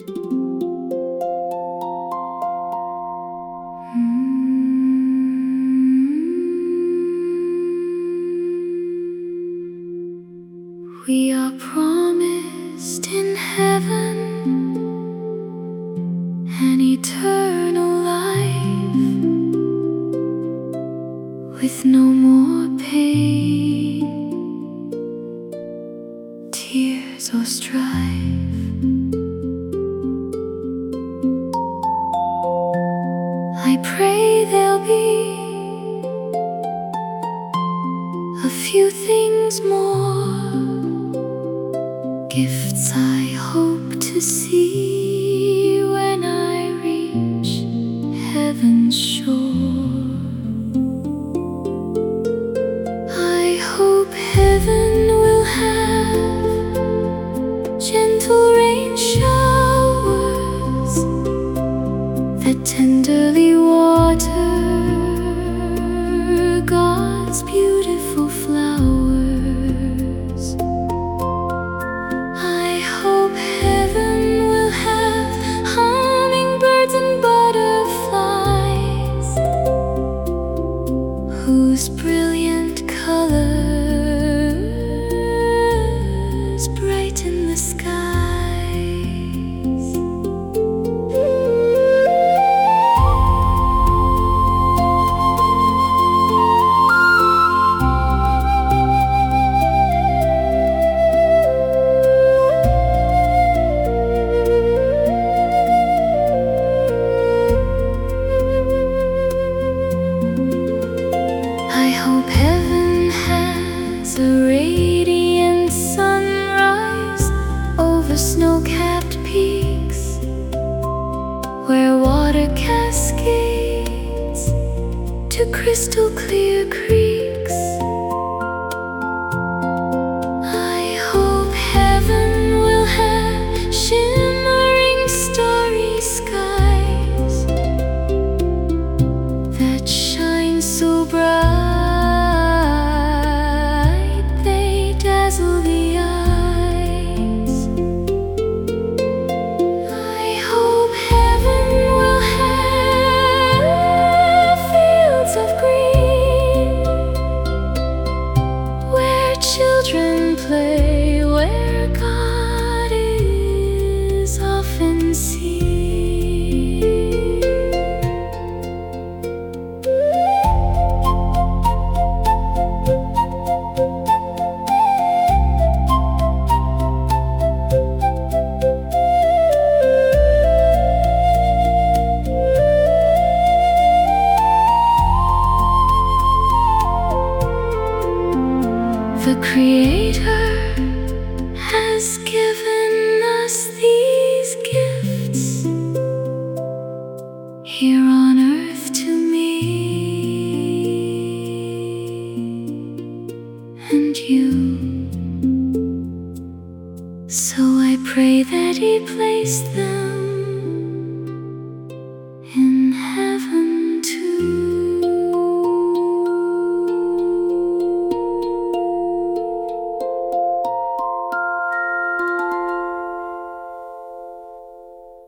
We are promised in heaven an eternal life with no more pain, tears or strife. I pray there'll be a few things more, gifts I hope to see when I reach heaven's shore. I hope heaven will have gentle rain showers that tenderly water God's beautiful flowers. I hope heaven will have hummingbirds and butterflies whose brilliant colors brighten the skies. I hope heaven has a radiant sunrise over snow-capped peaks where water cascades to crystal clear creeks. I hope heaven will have shimmering starry skies that shine so bright dazzle the eyes. I hope heaven will have fields of green where children play, where God is often seen. The Creator has given us these gifts here on earth to me and you. So I pray that He placed them